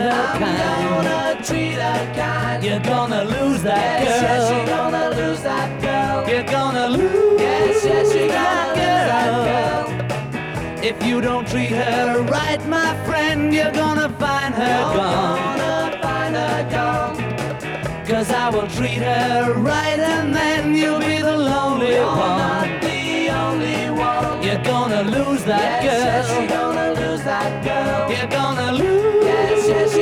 I'm gonna treat her kind. You're gonna lose that Yes, yes, girl. you're gonna lose that girl. You're gonna lose Yes, yes, you're gonna lose that girl. girl. If you don't treat her right, my friend, you're gonna find her You're gone. gonna find her gone. 'Cause I will treat her right, and then you'll be the lonely You're one. not the only one. You're gonna lose that